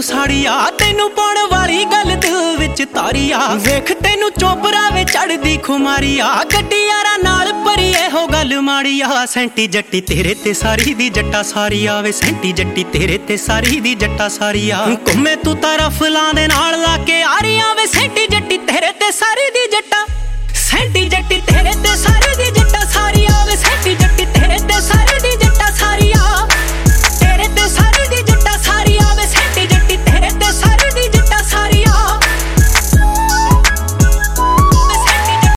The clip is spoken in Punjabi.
ਸਾੜੀਆ ਤੈਨੂੰ ਪਾਉਣ ਵਾਲੀ ਗੱਲ ਦਿਲ ਵਿੱਚ ਤਾਰੀਆ ਵੇਖ ਤੈਨੂੰ ਚੋਪਰਾ ਵੇ ਚੜਦੀ ਖੁਮਾਰੀਆ ਗੱਡੀ ਯਾਰਾਂ ਨਾਲ ਭਰੀ ਇਹੋ ਗੱਲ ਮਾੜੀਆ ਸੈਂਟੀ ਜੱਟੀ ਤੇਰੇ ਤੇ ਸਾਰੀ ਦੀ ਜੱਟਾ ਸਾਰੀਆ ਵੇ ਸੈਂਟੀ ਜੱਟੀ ਤੇਰੇ ਤੇ ਸਾਰੀ ਦੀ ਜੱਟਾ ਸਾਰੀਆ ਘੁੰਮੇ ਤੂੰ ਤਾਂ ਰਫਲਾਂ ਦੇ ਨਾਲ ਲਾ ਕੇ ਆ ਰਹੀਆਂ ਵੇ ਸੈਂਟੀ ਜੱਟੀ ਤੇਰੇ ਤੇ ਸਾਰੀ ਦੀ ਜੱਟਾ